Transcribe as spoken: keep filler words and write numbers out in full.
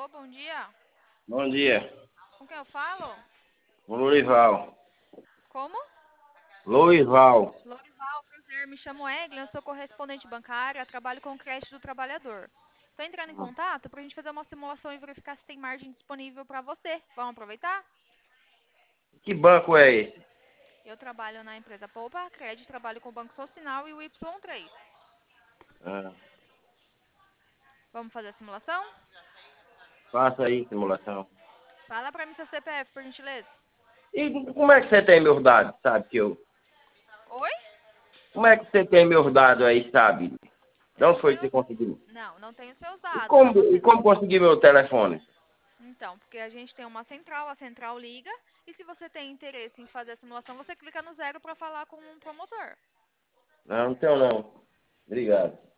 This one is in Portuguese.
Alô, bom dia. Bom dia. Com quem eu falo? Lourival. Como? Lourival. Lorival, prazer. Me chamo Eglin, eu sou correspondente bancária, trabalho com o crédito do trabalhador. Estou entrando em contato para a gente fazer uma simulação e verificar se tem margem disponível para você. Vamos aproveitar? Que banco é esse? Eu trabalho na empresa Poupa Crédito, trabalho com o Banco Social e o Y três. Ah, Vamos fazer a simulação? faça aí, simulação. Fala para mim seu C P F, por gentileza. E como é que você tem meus dados, sabe? Que eu... Oi? Como é que você tem meus dados aí, sabe? De Eu onde não foi que tenho. você conseguiu? Não, não tenho seus E dados, como, mas e você. como conseguir meu telefone? Então, porque a gente tem uma central, a central liga, e se você tem interesse em fazer a simulação, você clica no zero para falar com um promotor. Não, não tenho não. Obrigado.